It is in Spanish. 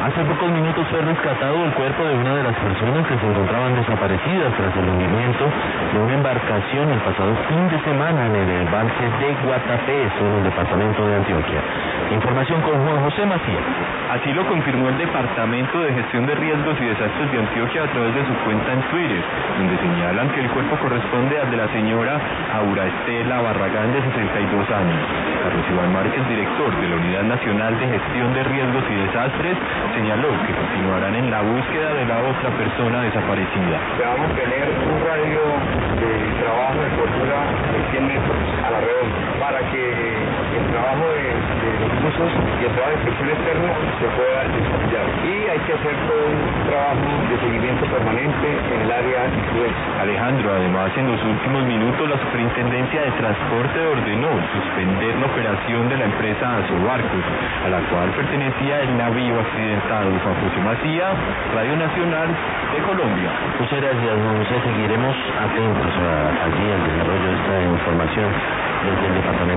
Hace pocos minutos fue rescatado el cuerpo de una de las personas que se encontraban desaparecidas tras el hundimiento de una embarcación el pasado fin de semana en el embalse de Guatapé, en el departamento de Antioquia. Información con Juan José Macías. Así lo confirmó el Departamento de Gestión de Riesgos y Desastres de Antioquia a través de su cuenta en Twitter, donde señalan que el cuerpo corresponde al de la señora Aura Estela Barragán, de 62 años. Carlos Iván Márquez, director de la Unidad Nacional de Gestión de Riesgos y Desastres, señaló que continuarán en la búsqueda de la otra persona desaparecida. Vamos a tener un radio de trabajo de cobertura de 100 metros a la redonda para que el trabajo de los buzos y el trabajo de inspección externa se pueda desarrollar. Y hay que hacer todo un trabajo de seguimiento permanente en el área de influencia. Alejandro, además, en los últimos minutos la Superintendencia de Transporte ordenó suspender la operación de la empresa Azobarcos, a la cual pertenecía el navío accidentado. Juan José Macías, Radio Nacional de Colombia. Muchas gracias, Juan José. Seguiremos atentos allí al desarrollo de esta información desde el departamento.